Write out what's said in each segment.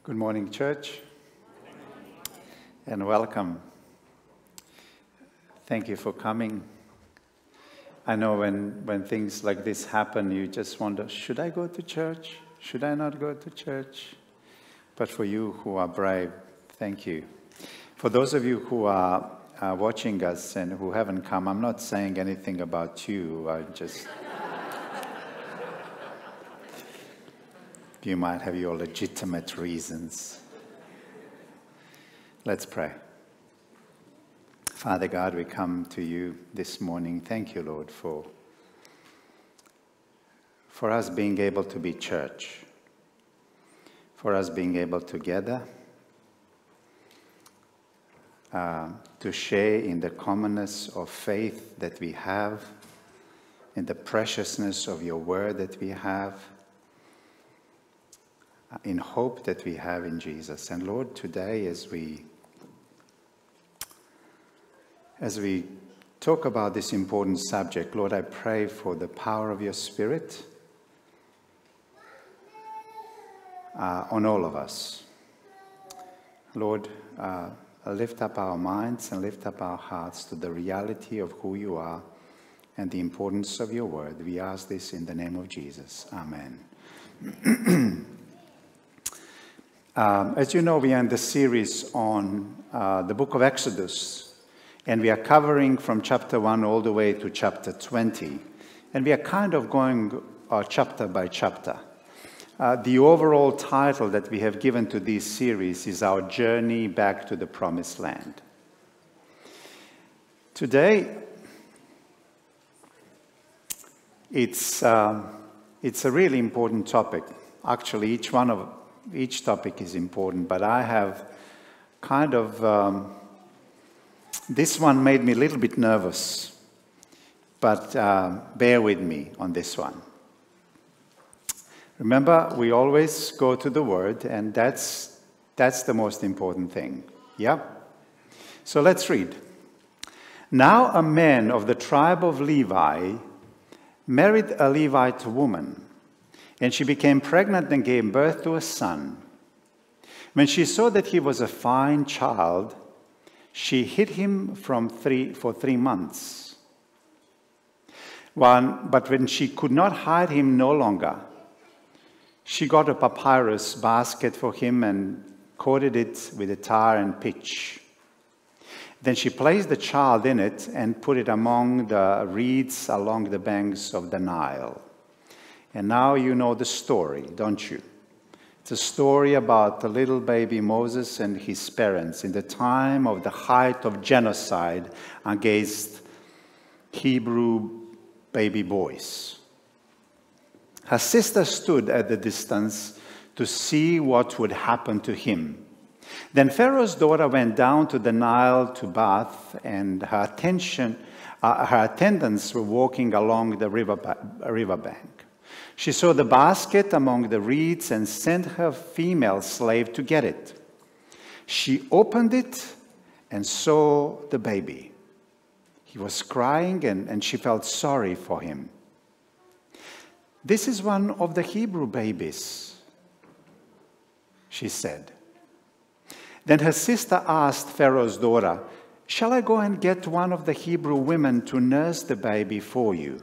Good morning, church, and welcome. Thank you for coming. I know when things like this happen, you just wonder, should I go to church? Should I not go to church? But for you who are brave, thank you. For those of you who are watching us and who haven't come, I'm not saying anything about you. You might have your legitimate reasons. Let's pray. Father God, we come to you this morning. Thank you, Lord, for us being able to be church, for us being able to gather, to share in the commonness of faith that we have, in the preciousness of your word that we have, in hope that we have in Jesus. And Lord, today as we talk about this important subject, Lord, I pray for the power of your Spirit on all of us. Lord, lift up our minds and lift up our hearts to the reality of who you are and the importance of your word. We ask this in the name of Jesus. Amen. As you know, we are in the series on the book of Exodus, and we are covering from chapter 1 all the way to chapter 20, and we are kind of going chapter by chapter. The overall title that we have given to this series is Our Journey Back to the Promised Land. Today, it's a really important topic. Actually, each topic is important, but I have kind of, this one made me a little bit nervous, but bear with me on this one. Remember, we always go to the Word, and that's the most important thing. Yeah? So let's read. Now a man of the tribe of Levi married a Levite woman, and she became pregnant and gave birth to a son. When she saw that he was a fine child, she hid him for 3 months. But when she could not hide him no longer, she got a papyrus basket for him and coated it with a tar and pitch. Then she placed the child in it and put it among the reeds along the banks of the Nile. And now you know the story, don't you? It's a story about the little baby Moses and his parents in the time of the height of genocide against Hebrew baby boys. Her sister stood at the distance to see what would happen to him. Then Pharaoh's daughter went down to the Nile to bath, and her attendants were walking along the riverbank. She saw the basket among the reeds and sent her female slave to get it. She opened it and saw the baby. He was crying, and she felt sorry for him. "This is one of the Hebrew babies," she said. Then her sister asked Pharaoh's daughter, "Shall I go and get one of the Hebrew women to nurse the baby for you?"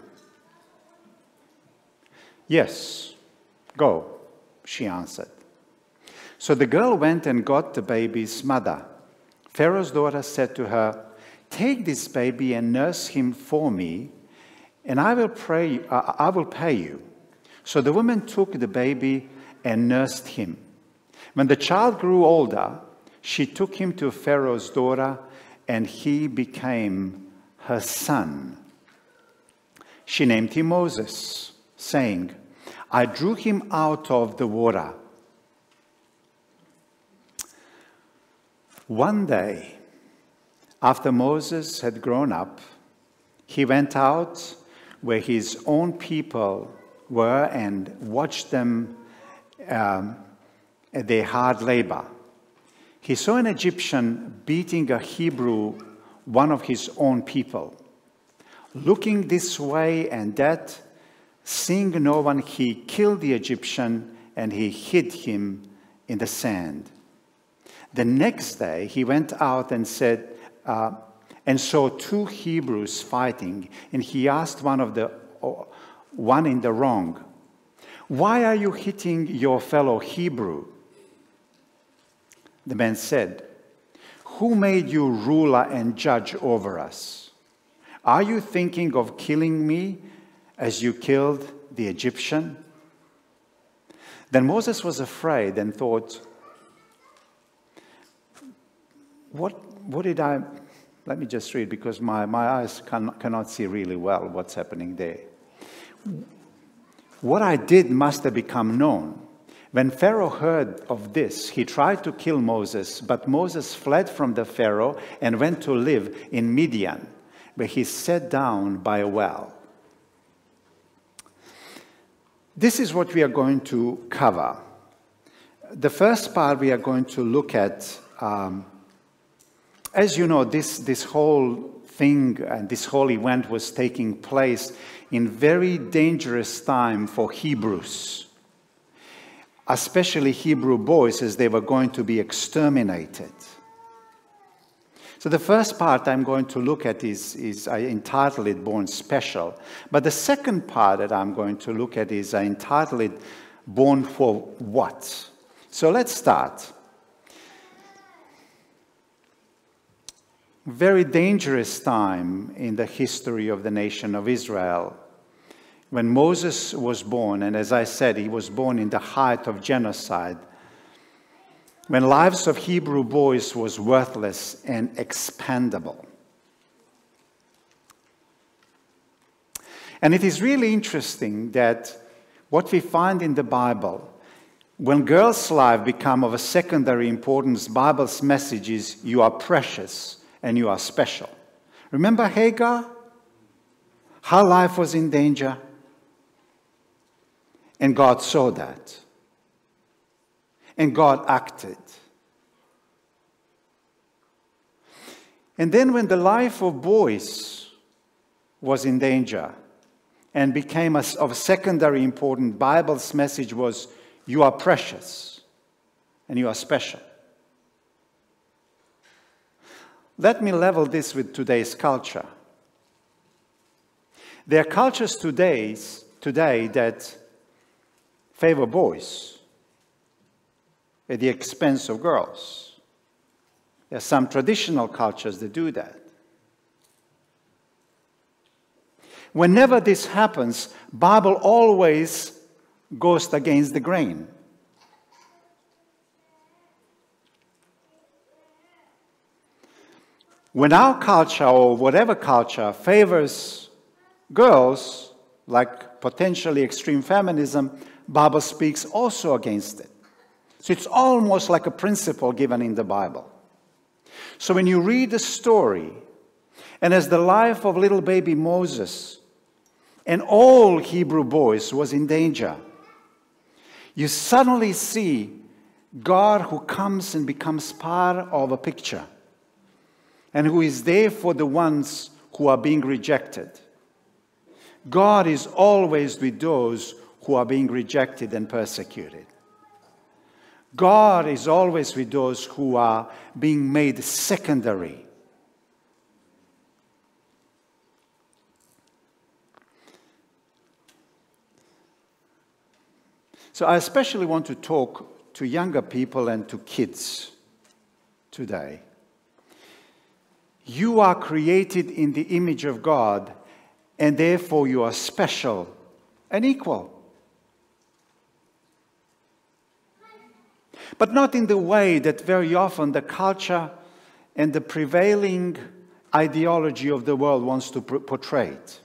"Yes, go," she answered. So the girl went and got the baby's mother. Pharaoh's daughter said to her, "Take this baby and nurse him for me, and I will pay you." So the woman took the baby and nursed him. When the child grew older, she took him to Pharaoh's daughter, and he became her son. She named him Moses, saying, "I drew him out of the water." One day, after Moses had grown up, he went out where his own people were and watched them at their hard labor. He saw an Egyptian beating a Hebrew, one of his own people. Looking this way and that, seeing no one, he killed the Egyptian and he hid him in the sand. The next day, he went out and and saw two Hebrews fighting, and he asked one in the wrong, "Why are you hitting your fellow Hebrew?" The man said, "Who made you ruler and judge over us? Are you thinking of killing me as you killed the Egyptian?" Then Moses was afraid and thought, what did I... Let me just read, because my eyes cannot see really well what's happening there. What I did must have become known. When Pharaoh heard of this, he tried to kill Moses, but Moses fled from the Pharaoh and went to live in Midian, where he sat down by a well. This is what we are going to cover. The first part we are going to look at, as you know, this whole thing and this whole event was taking place in very dangerous time for Hebrews, especially Hebrew boys, as they were going to be exterminated. So the first part I'm going to look at is I entitled it Born Special. But the second part that I'm going to look at is I entitled it Born for What? So let's start. Very dangerous time in the history of the nation of Israel. When Moses was born, and as I said, he was born in the height of genocide, when lives of Hebrew boys was worthless and expendable. And it is really interesting that what we find in the Bible, when girls' lives become of a secondary importance, Bible's message is, you are precious and you are special. Remember Hagar? Her life was in danger. And God saw that. And God acted. And then when the life of boys was in danger and became of secondary importance, Bible's message was, you are precious and you are special. Let me level this with today's culture. There are cultures today that favor boys at the expense of girls. There are some traditional cultures that do that. Whenever this happens, Bible always goes against the grain. When our culture, or whatever culture, favors girls, like potentially extreme feminism, Bible speaks also against it. So it's almost like a principle given in the Bible. So when you read the story, and as the life of little baby Moses and all Hebrew boys was in danger, you suddenly see God who comes and becomes part of a picture, and who is there for the ones who are being rejected. God is always with those who are being rejected and persecuted. God is always with those who are being made secondary. So I especially want to talk to younger people and to kids today. You are created in the image of God, and therefore you are special and equal. But not in the way that very often the culture and the prevailing ideology of the world wants to portray it.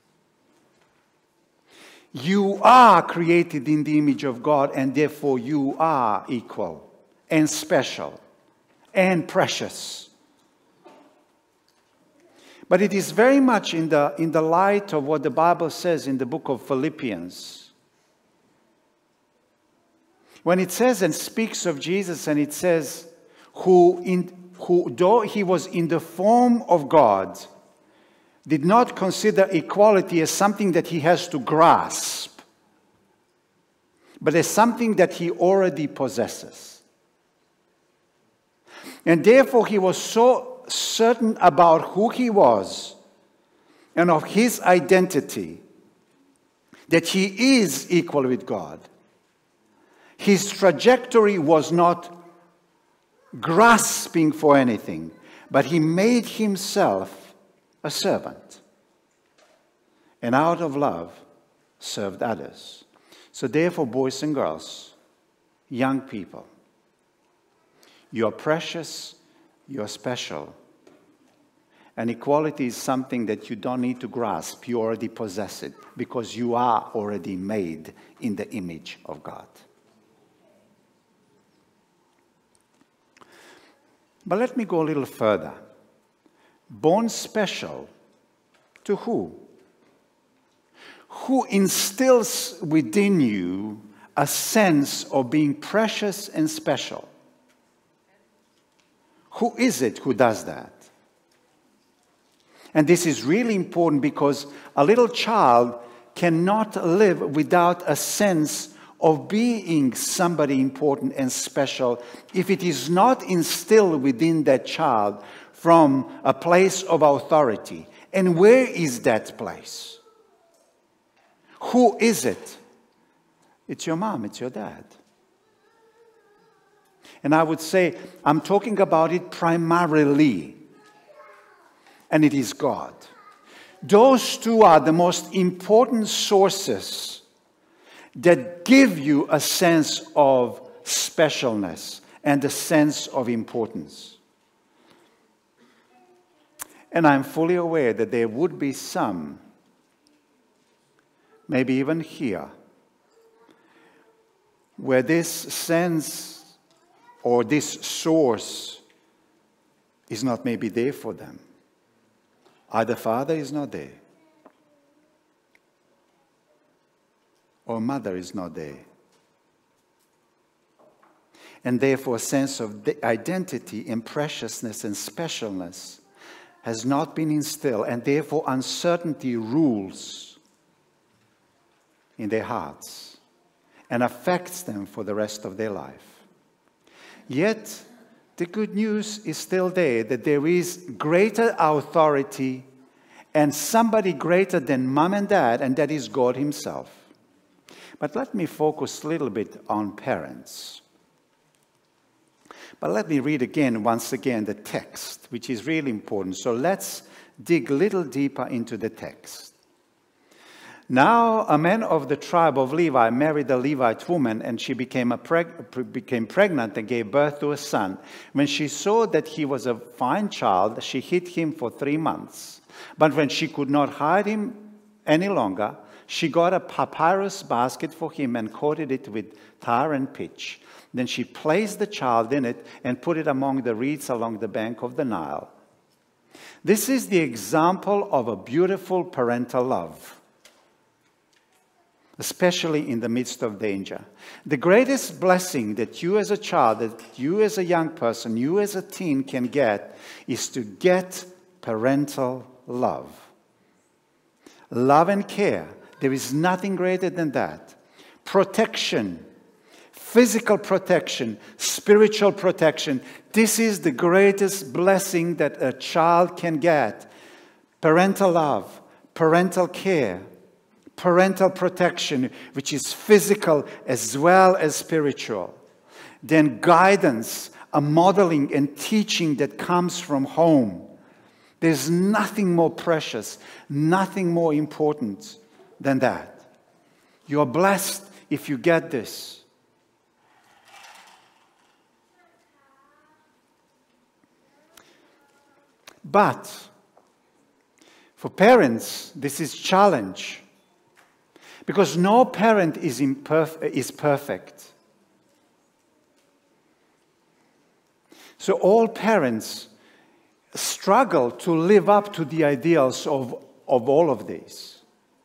You are created in the image of God, and therefore you are equal and special and precious. But it is very much in the light of what the Bible says in the book of Philippians. When it says and speaks of Jesus, and it says, who though he was in the form of God, did not consider equality as something that he has to grasp, but as something that he already possesses. And therefore he was so certain about who he was and of his identity that he is equal with God. His trajectory was not grasping for anything, but he made himself a servant, and out of love served others. So therefore, boys and girls, young people, you're precious, you're special. And equality is something that you don't need to grasp. You already possess it because you are already made in the image of God. But let me go a little further. Born special to who? Who instills within you a sense of being precious and special? Who is it who does that? And this is really important because a little child cannot live without a sense of being somebody important and special if it is not instilled within that child from a place of authority. And where is that place? Who is it? It's your mom, it's your dad. And I would say, I'm talking about it primarily. And it is God. Those two are the most important sources that give you a sense of specialness and a sense of importance. And I'm fully aware that there would be some, maybe even here, where this sense or this source is not maybe there for them. Either father is not there, or mother is not there. And therefore a sense of identity and preciousness and specialness has not been instilled, and therefore uncertainty rules in their hearts and affects them for the rest of their life. Yet, the good news is still there, that there is greater authority and somebody greater than mom and dad, and that is God himself. But let me focus a little bit on parents. But let me read once again, the text, which is really important. So let's dig a little deeper into the text. Now, a man of the tribe of Levi married a Levite woman, and she became pregnant and gave birth to a son. When she saw that he was a fine child, she hid him for 3 months. But when she could not hide him any longer, she got a papyrus basket for him and coated it with tar and pitch. Then she placed the child in it and put it among the reeds along the bank of the Nile. This is the example of a beautiful parental love, especially in the midst of danger. The greatest blessing that you as a child, that you as a young person, you as a teen can get is to get parental love. Love and care. There is nothing greater than that. Protection. Physical protection, spiritual protection. This is the greatest blessing that a child can get. Parental love, parental care, parental protection, which is physical as well as spiritual. Then guidance, a modeling and teaching that comes from home. There's nothing more precious, nothing more important than that. You're blessed if you get this. But for parents, this is a challenge, because no parent is perfect. So all parents struggle to live up to the ideals of all of these.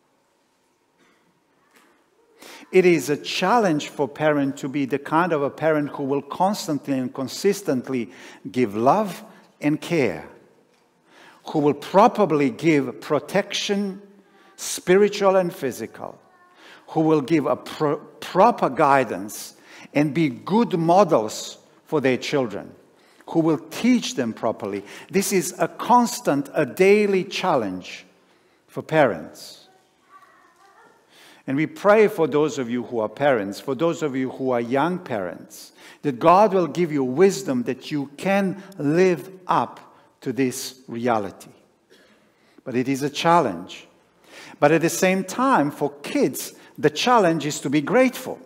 It is a challenge for parents to be the kind of a parent who will constantly and consistently give love and care, who will properly give protection, spiritual and physical, who will give a proper guidance and be good models for their children, who will teach them properly. This is a constant, a daily challenge for parents. And we pray for those of you who are parents, for those of you who are young parents, that God will give you wisdom that you can live up to this reality. But it is a challenge. But at the same time, for kids, the challenge is to be grateful.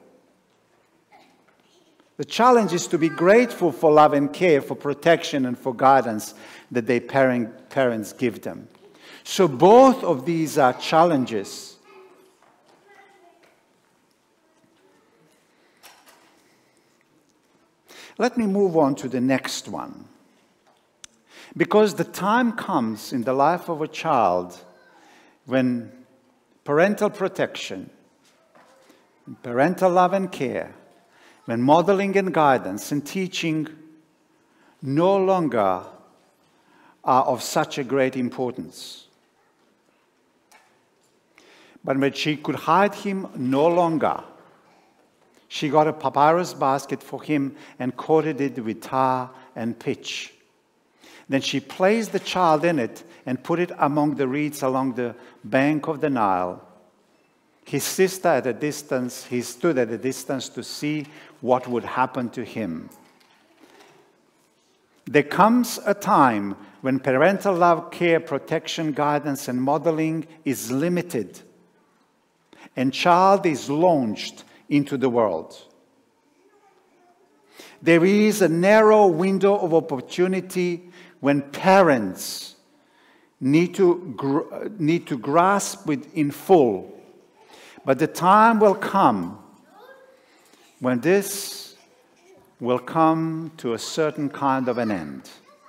The challenge is to be grateful for love and care, for protection and for guidance that their parents give them. So both of these are challenges. Let me move on to the next one. Because the time comes in the life of a child when parental protection, parental love and care, when modeling and guidance and teaching no longer are of such a great importance. But when she could hide him no longer, she got a papyrus basket for him and coated it with tar and pitch. Then she placed the child in it and put it among the reeds along the bank of the Nile. His sister at a distance, he stood at a distance to see what would happen to him. There comes a time when parental love, care, protection, guidance, and modeling is limited, and child is launched into the world. There is a narrow window of opportunity when parents need to grasp it in full. But the time will come when this will come to a certain kind of an end.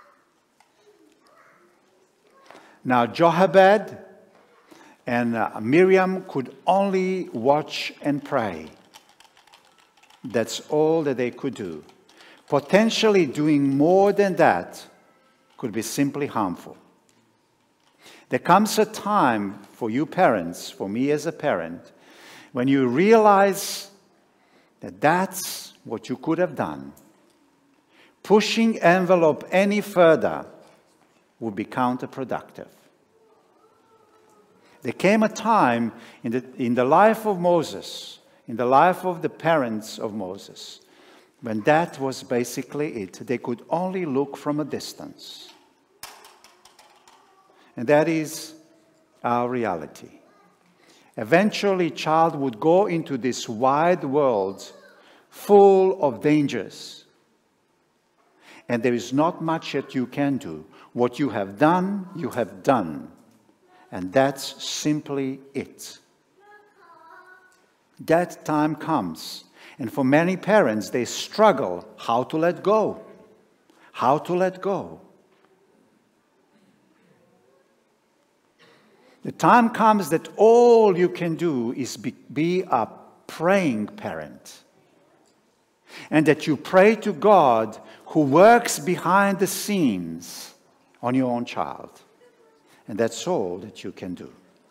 Now, Jochebed and Miriam could only watch and pray. That's all that they could do. Potentially doing more than that could be simply harmful. There comes a time for you parents, for me as a parent, when you realize that that's what you could have done. Pushing envelope any further would be counterproductive. There came a time in the life of Moses, in the life of the parents of Moses, when that was basically it. They could only look from a distance. And that is our reality. Eventually, child would go into this wide world full of dangers. And there is not much that you can do. What you have done, you have done. And that's simply it. That time comes. And for many parents, they struggle how to let go. How to let go. The time comes that all you can do is be a praying parent. And that you pray to God who works behind the scenes on your own child. And that's all that you can do.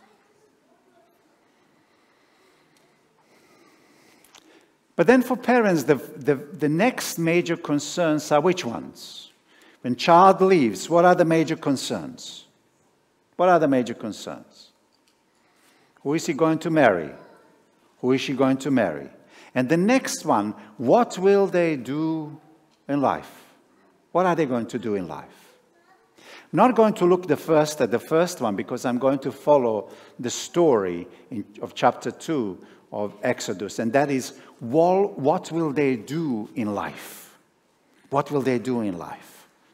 But then for parents, the next major concerns are which ones? When child leaves, what are the major concerns? What are the major concerns? Who is he going to marry? Who is she going to marry? And the next one, what will they do in life? What are they going to do in life? I'm not going to look at the first one because I'm going to follow the story of chapter 2 of Exodus, and that is, what will they do in life? What will they do in life?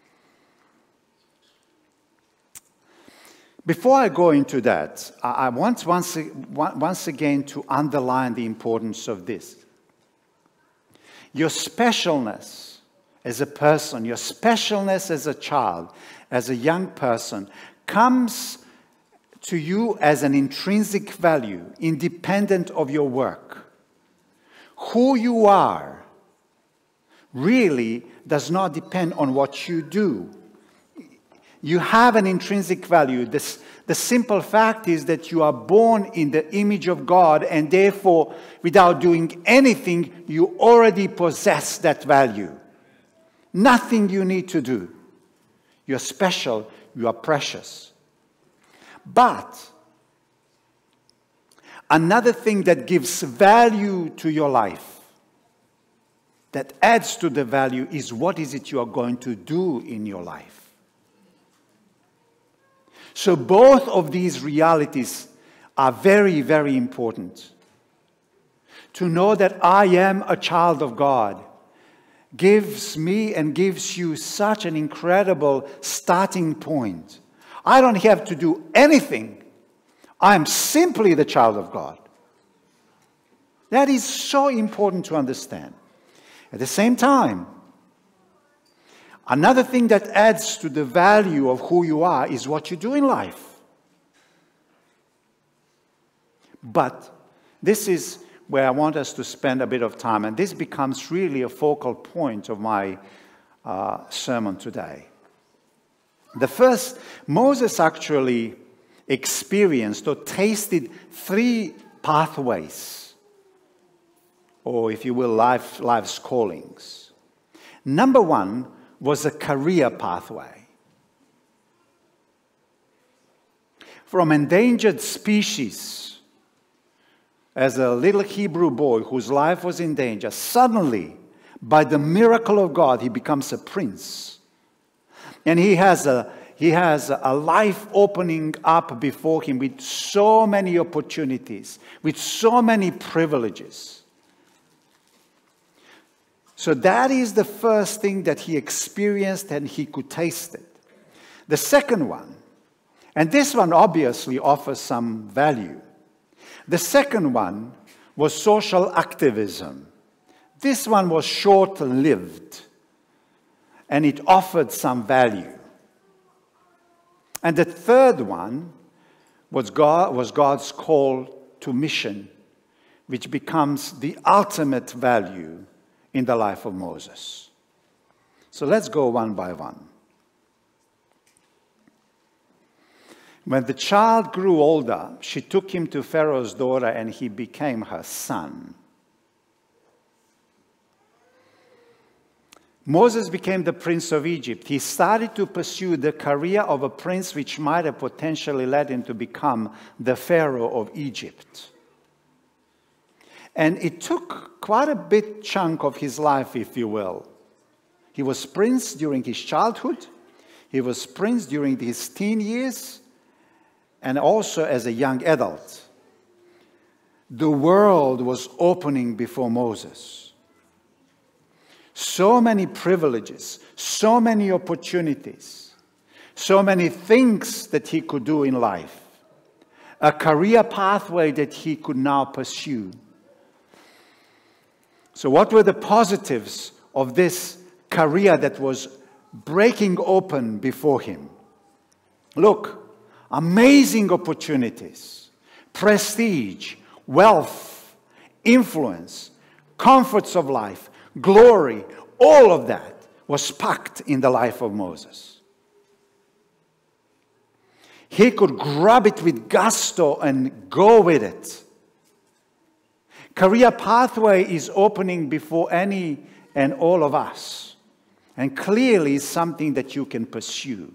Before I go into that, I want once again to underline the importance of this. Your specialness as a person, your specialness as a child, as a young person, comes to you as an intrinsic value, independent of your work. Who you are really does not depend on what you do. You have an intrinsic value. The simple fact is that you are born in the image of God, and therefore, without doing anything, you already possess that value. Nothing you need to do. You're special, you are precious. But another thing that gives value to your life, that adds to the value, is what is it you are going to do in your life. So both of these realities are very, very important. To know that I am a child of God gives me and gives you such an incredible starting point. I don't have to do anything. I am simply the child of God. That is so important to understand. At the same time, another thing that adds to the value of who you are is what you do in life. But this is where I want us to spend a bit of time, and this becomes really a focal point of my sermon today. The first, Moses actually experienced or tasted 3 pathways, or if you will, life's callings. Number 1 was a career pathway. From endangered species, as a little Hebrew boy whose life was in danger, suddenly, by the miracle of God, he becomes a prince. And he has a life opening up before him with so many opportunities, with so many privileges. So that is the first thing that he experienced, and he could taste it. The second one, and this one obviously offers some value. The second one was social activism. This one was short-lived, and it offered some value. And the third one was God's call to mission, which becomes the ultimate value in the life of Moses. So let's go one by one. When the child grew older, she took him to Pharaoh's daughter, and he became her son. Moses became the prince of Egypt. He started to pursue the career of a prince, which might have potentially led him to become the Pharaoh of Egypt. And it took quite a big chunk of his life, if you will. He was prince during his childhood. He was prince during his teen years, and also as a young adult. The world was opening before Moses. So many privileges, so many opportunities, so many things that he could do in life. A career pathway that he could now pursue. So what were the positives of this career that was breaking open before him? Look, amazing opportunities, prestige, wealth, influence, comforts of life, glory, all of that was packed in the life of Moses. He could grab it with gusto and go with it. Career pathway is opening before any and all of us, and clearly is something that you can pursue.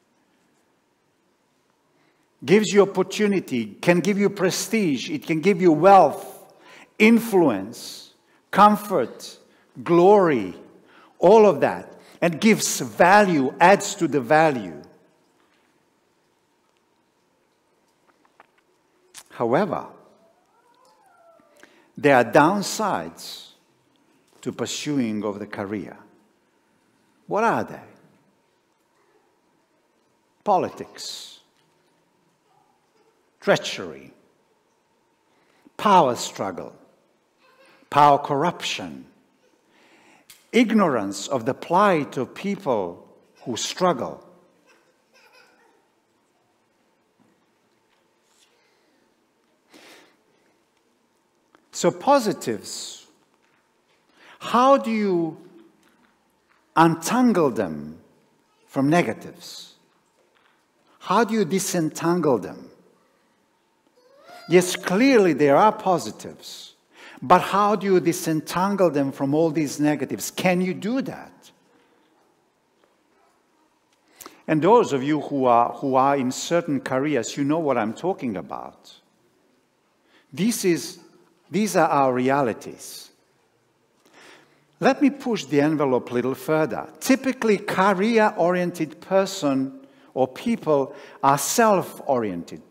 Gives you opportunity, can give you prestige, it can give you wealth, influence, comfort, glory, all of that, and gives value, adds to the value. However, there are downsides to pursuing of the career. What are they? Politics, treachery, power struggle, power corruption, ignorance of the plight of people who struggle. So positives, how do you untangle them from negatives? How do you disentangle them? Yes, clearly there are positives, but how do you disentangle them from all these negatives? Can you do that? And those of you who are in certain careers, you know what I'm talking about. These are our realities. Let me push the envelope a little further. Typically, career-oriented person or people are self-oriented.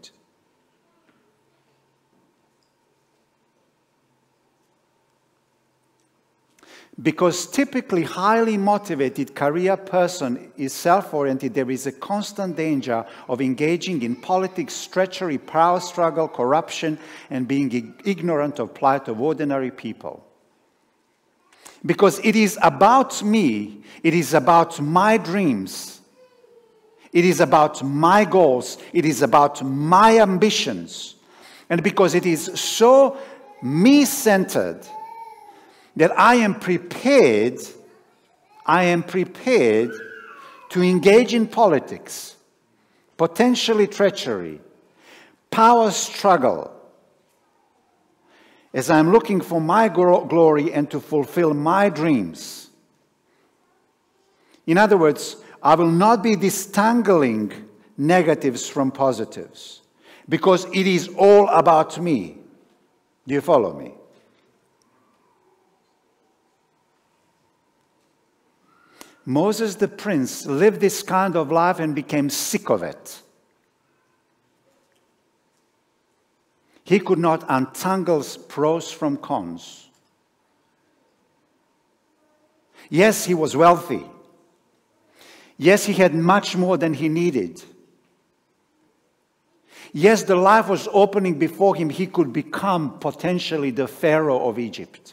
Because typically highly motivated career person is self-oriented, there is a constant danger of engaging in politics, treachery, power struggle, corruption, and being ignorant of plight of ordinary people. Because it is about me, it is about my dreams, it is about my goals, it is about my ambitions. And because it is so me-centered, that I am prepared to engage in politics, potentially treachery, power struggle, as I'm looking for my glory and to fulfill my dreams. In other words, I will not be disentangling negatives from positives, because it is all about me. Do you follow me? Moses the prince lived this kind of life and became sick of it. He could not untangle pros from cons. Yes, he was wealthy. Yes, he had much more than he needed. Yes, the life was opening before him. He could become potentially the Pharaoh of Egypt.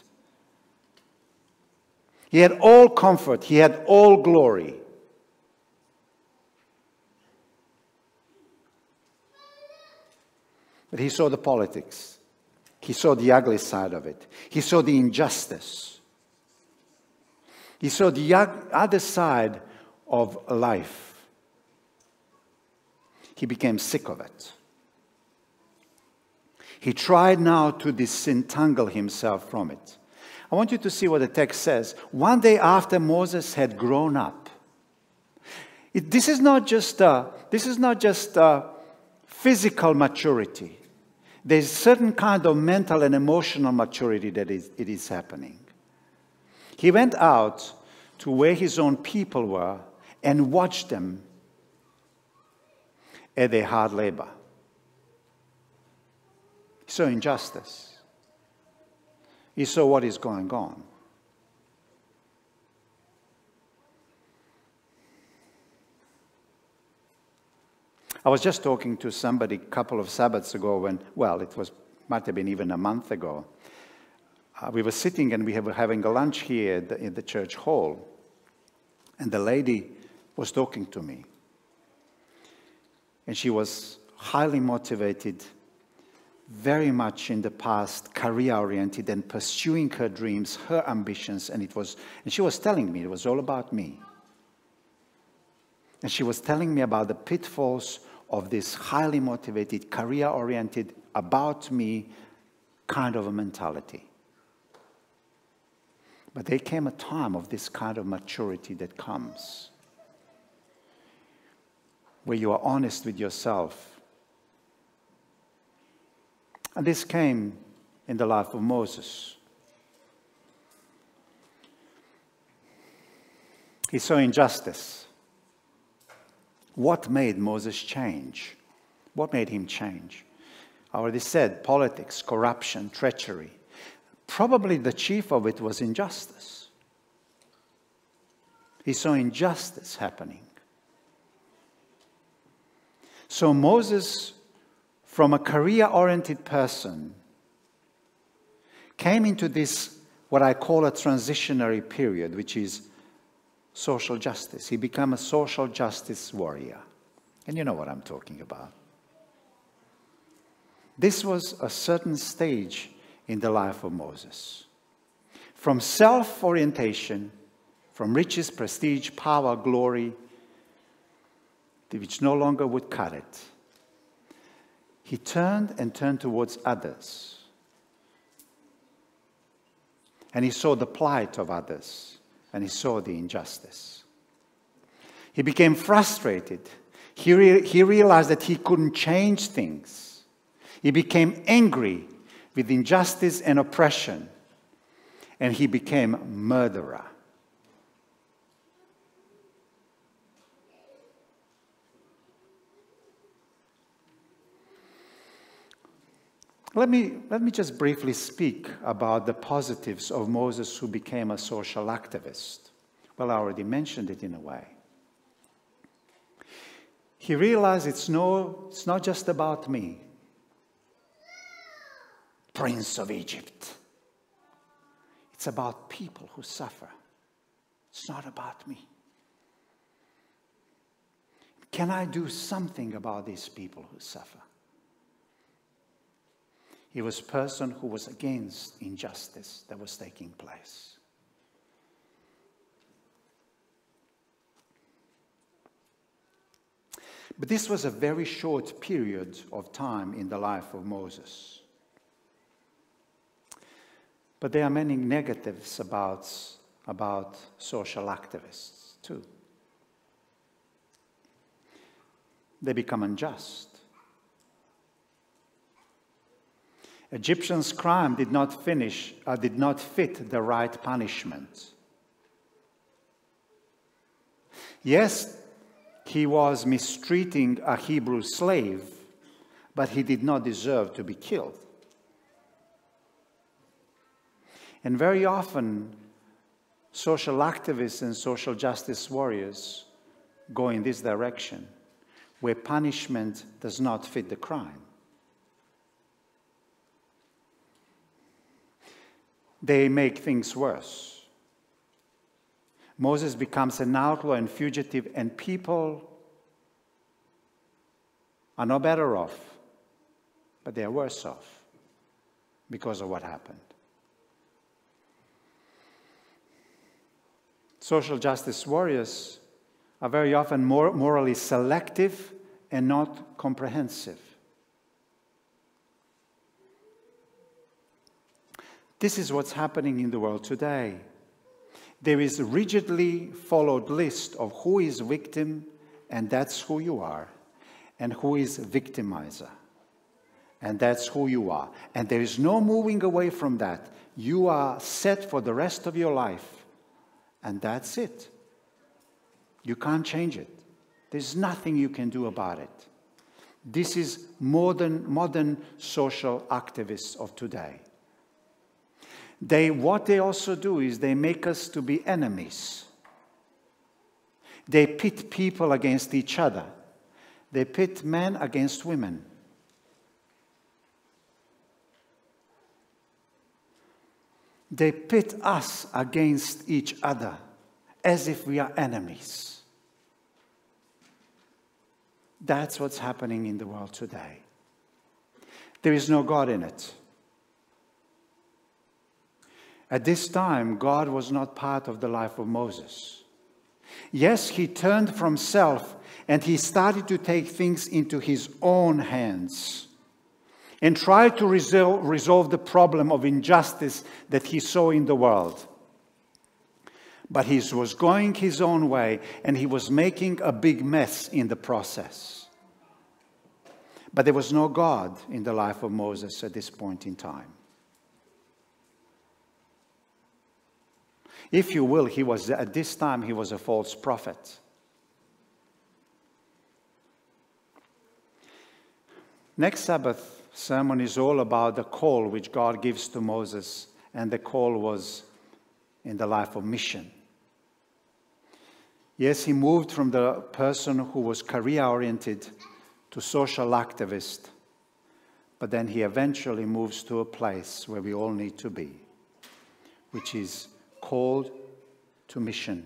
He had all comfort. He had all glory. But he saw the politics. He saw the ugly side of it. He saw the injustice. He saw the other side of life. He became sick of it. He tried now to disentangle himself from it. I want you to see what the text says. One day after Moses had grown up. This is not just physical maturity. There's a certain kind of mental and emotional maturity that it is happening. He went out to where his own people were and watched them at their hard labor. He saw injustice. He saw what is going on. I was just talking to somebody a couple of Sabbaths ago might have been even a month ago. We were sitting and we were having a lunch here in the church hall. And the lady was talking to me. And she was highly motivated, very much in the past, career-oriented and pursuing her dreams, her ambitions, and she was telling me it was all about me. And she was telling me about the pitfalls of this highly motivated, career-oriented, about me kind of a mentality. But there came a time of this kind of maturity that comes, where you are honest with yourself. And this came in the life of Moses. He saw injustice. What made Moses change? What made him change? I already said politics, corruption, treachery. Probably the chief of it was injustice. He saw injustice happening. So Moses, from a career-oriented person, came into this, what I call a transitionary period, which is social justice. He became a social justice warrior. And you know what I'm talking about. This was a certain stage in the life of Moses. From self-orientation, from riches, prestige, power, glory, which no longer would cut it. He turned towards others. And he saw the plight of others, and he saw the injustice. He became frustrated. He realized that he couldn't change things. He became angry with injustice and oppression, and he became a murderer. Let me just briefly speak about the positives of Moses, who became a social activist. Well, I already mentioned it in a way. He realized it's not just about me, Prince of Egypt. It's about people who suffer. It's not about me. Can I do something about these people who suffer? He was a person who was against injustice that was taking place. But this was a very short period of time in the life of Moses. But there are many negatives about social activists too. They become unjust. Egyptians' crime did not fit the right punishment. Yes, he was mistreating a Hebrew slave, but he did not deserve to be killed. And very often, social activists and social justice warriors go in this direction, where punishment does not fit the crime. They make things worse. Moses becomes an outlaw and fugitive, and people are no better off, but they are worse off because of what happened. Social justice warriors are very often morally selective and not comprehensive. This is what's happening in the world today. There is a rigidly followed list of who is victim, and that's who you are, and who is victimizer, and that's who you are. And there is no moving away from that. You are set for the rest of your life, and that's it. You can't change it. There's nothing you can do about it. This is modern social activists of today. What they also do is they make us to be enemies. They pit people against each other. They pit men against women. They pit us against each other as if we are enemies. That's what's happening in the world today. There is no God in it. At this time, God was not part of the life of Moses. Yes, he turned from self and he started to take things into his own hands and tried to resolve the problem of injustice that he saw in the world. But he was going his own way, and he was making a big mess in the process. But there was no God in the life of Moses at this point in time. If you will, at this time he was a false prophet. Next Sabbath sermon is all about the call which God gives to Moses, and the call was in the life of mission. Yes, he moved from the person who was career-oriented to social activist, but then he eventually moves to a place where we all need to be, which is called to mission.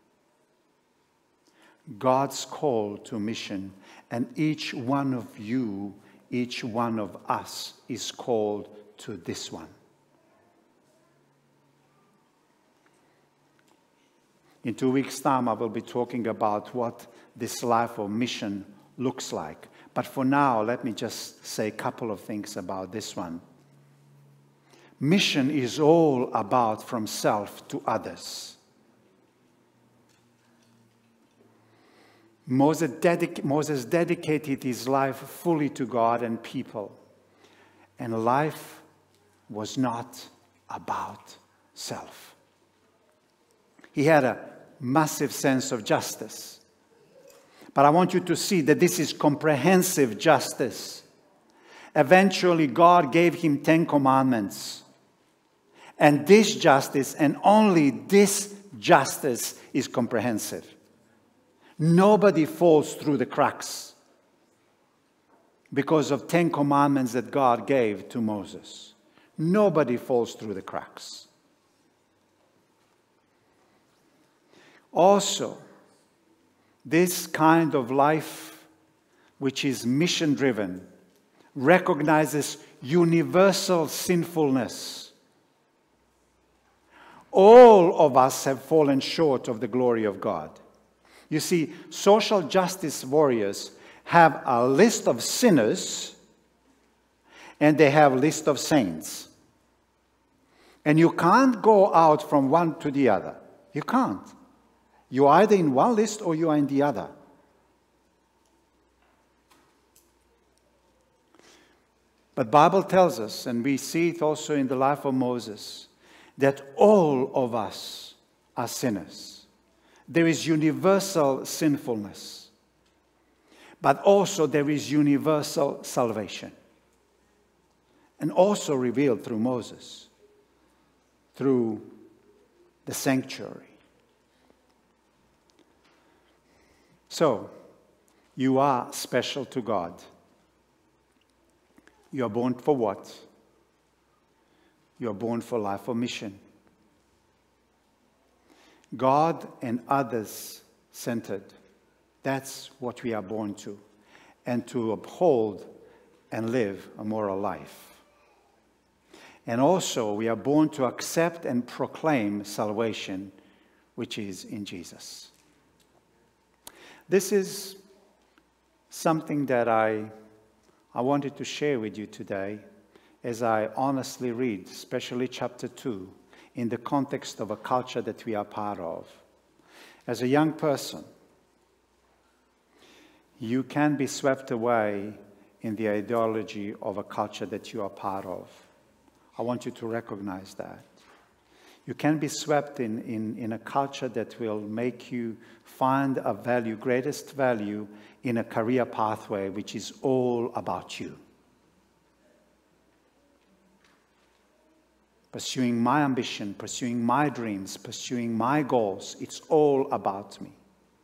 God's call to mission, and each one of you, each one of us is called to this one. In 2 weeks' time, I will be talking about what this life of mission looks like. But for now, let me just say a couple of things about this one. Mission is all about from self to others. Moses dedicated his life fully to God and people. And life was not about self. He had a massive sense of justice. But I want you to see that this is comprehensive justice. Eventually, God gave him 10 commandments. And this justice, and only this justice, is comprehensive. Nobody falls through the cracks because of 10 commandments that God gave to Moses. Nobody falls through the cracks. Also, this kind of life, which is mission-driven, recognizes universal sinfulness. All of us have fallen short of the glory of God. You see, social justice warriors have a list of sinners and they have a list of saints. And you can't go out from one to the other. You can't. You're either in one list or you are in the other. But the Bible tells us, and we see it also in the life of Moses, that all of us are sinners. There is universal sinfulness, but also there is universal salvation. And also revealed through Moses, through the sanctuary. So, you are special to God. You are born for what? You are born for life of mission. God and others centered. That's what we are born to. And to uphold and live a moral life. And also, we are born to accept and proclaim salvation, which is in Jesus. This is something that I wanted to share with you today as I honestly read, especially chapter 2, in the context of a culture that we are part of. As a young person, you can be swept away in the ideology of a culture that you are part of. I want you to recognize that. You can be swept in a culture that will make you find a value, greatest value, in a career pathway which is all about you. Pursuing my ambition, pursuing my dreams, pursuing my goals, it's all about me.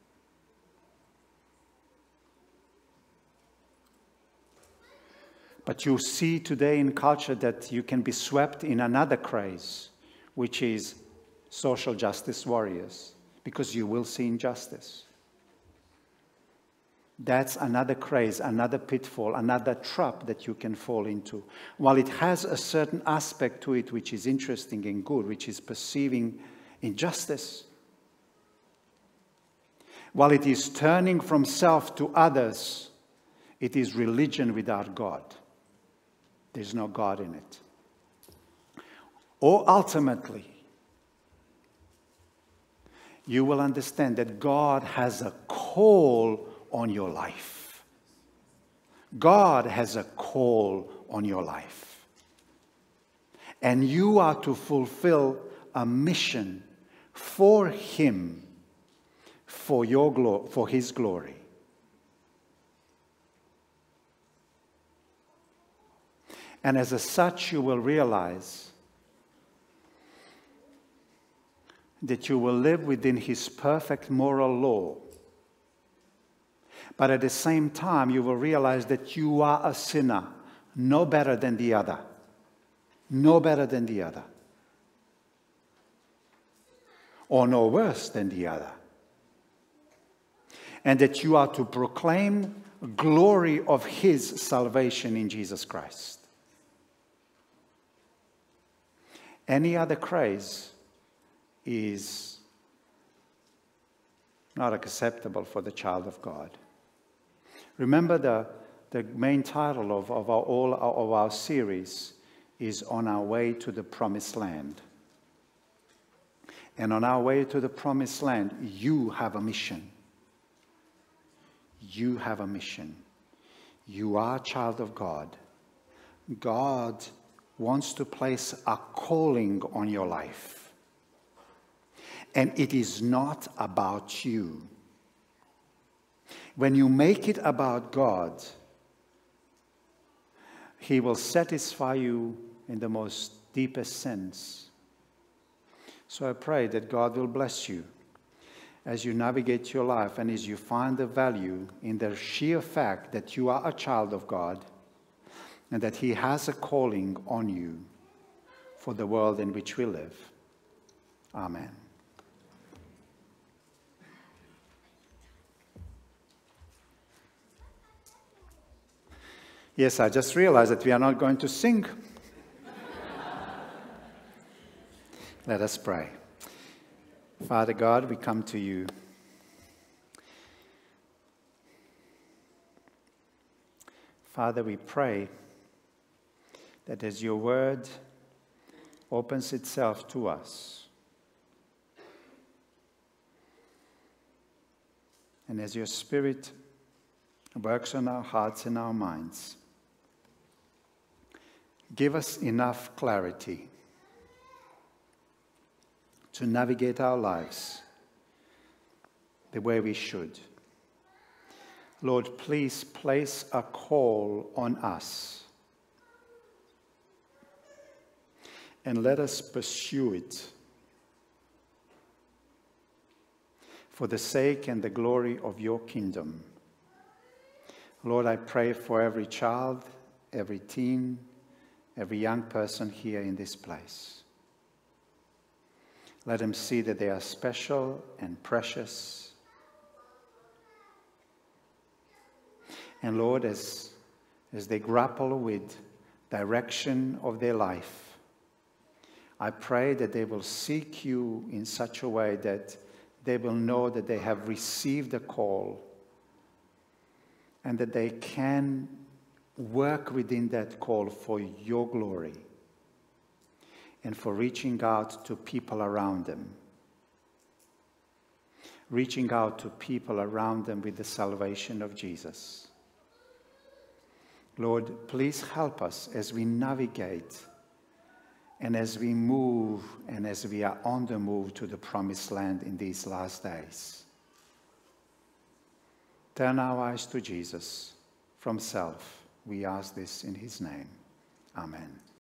But you see today in culture that you can be swept in another craze, which is social justice warriors, because you will see injustice. That's another craze, another pitfall, another trap that you can fall into. While it has a certain aspect to it which is interesting and good, which is perceiving injustice. While it is turning from self to others, it is religion without God. There's no God in it. Or ultimately, you will understand that God has a call on your life. God has a call on your life. And you are to fulfill a mission for Him, for His glory. And as such, you will realize that you will live within His perfect moral law. But at the same time, you will realize that you are a sinner, no better than the other. No better than the other. Or no worse than the other. And that you are to proclaim glory of His salvation in Jesus Christ. Any other craze is not acceptable for the child of God. Remember the main title of all of our series is On Our Way to the Promised Land. And on our way to the Promised Land, you have a mission. You have a mission. You are a child of God. God wants to place a calling on your life. And it is not about you. When you make it about God, He will satisfy you in the most deepest sense. So I pray that God will bless you as you navigate your life and as you find the value in the sheer fact that you are a child of God and that He has a calling on you for the world in which we live. Amen. Yes, I just realized that we are not going to sing. Let us pray. Father God, we come to you. Father, we pray that as your word opens itself to us, and as your Spirit works on our hearts and our minds, give us enough clarity to navigate our lives the way we should. Lord, please place a call on us and let us pursue it for the sake and the glory of your kingdom. Lord, I pray for every child, every teen, every young person here in this place. Let them see that they are special and precious. And Lord, as they grapple with direction of their life, I pray that they will seek you in such a way that they will know that they have received a call and that they can work within that call for your glory and for reaching out to people around them. Reaching out to people around them with the salvation of Jesus. Lord, please help us as we navigate and as we move and as we are on the move to the promised land in these last days. Turn our eyes to Jesus from self. We ask this in his name. Amen.